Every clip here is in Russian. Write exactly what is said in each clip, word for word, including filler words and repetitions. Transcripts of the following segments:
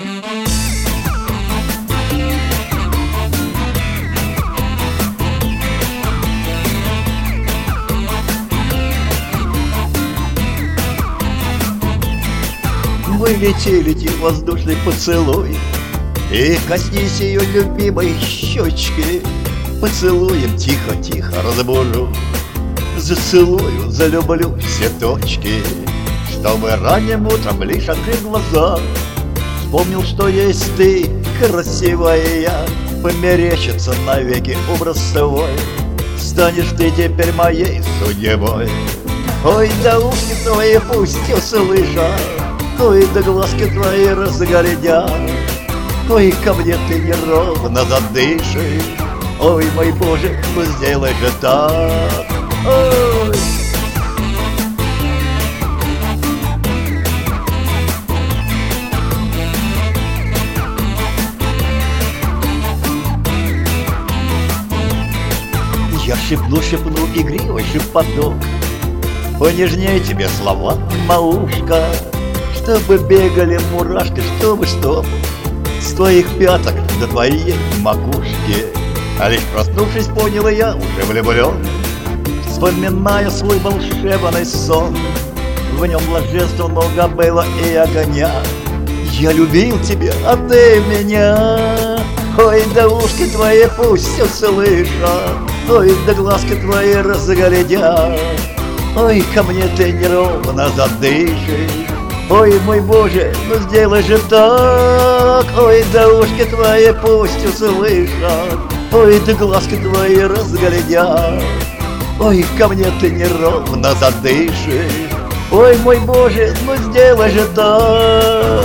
Мы летели в воздушный поцелуй, и коснись ее любимой щечки. Поцелуем тихо-тихо разбужу, зацелую, залюблю все точки. Чтобы ранним утром, лишь открыв глаза, вспомнил, что есть ты, красивая. Померещится навеки образ твой, станешь ты теперь моей судьбой. Ой, да ушки твои пусть услышат, ой, да глазки твои разглядят, ой, ко мне ты неровно задышишь. Ой, мой Боже, ну сделай же так. Ой. Я шепну, шепну игривый шепоток, понежнее тебе слова, малушка, чтобы бегали мурашки, чтобы, чтоб с твоих пяток до твоей макушки. А лишь проснувшись, понял я, уже влюблен, вспоминая свой волшебный сон. В нем блаженства много было и огня. Я любил тебя, а ты меня. Ой, да ушки твои пусть услышат, ой, да глазки твои разглядят, ой, ко мне ты неровно задышишь. Ой, мой Боже, ну сделай же так. Ой, да ушки твои пусть услышат, ой, да глазки твои разглядят, ой, ко мне ты неровно задышишь. Ой, мой Боже, ну сделай же так.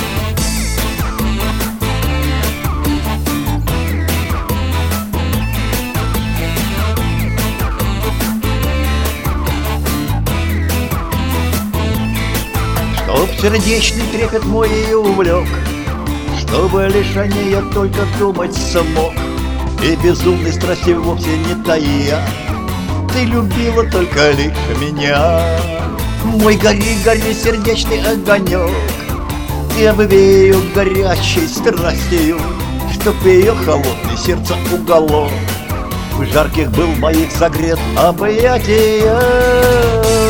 Чтоб сердечный трепет мой ее увлек, чтобы лишь о ней я только думать смог, и безумной страсти вовсе не тая. Ты любила только лишь меня. Мой гори, гори сердечный огонек, я обвею горячей страстью, чтоб ее холодный сердце уголок в жарких был моих согрет объятия.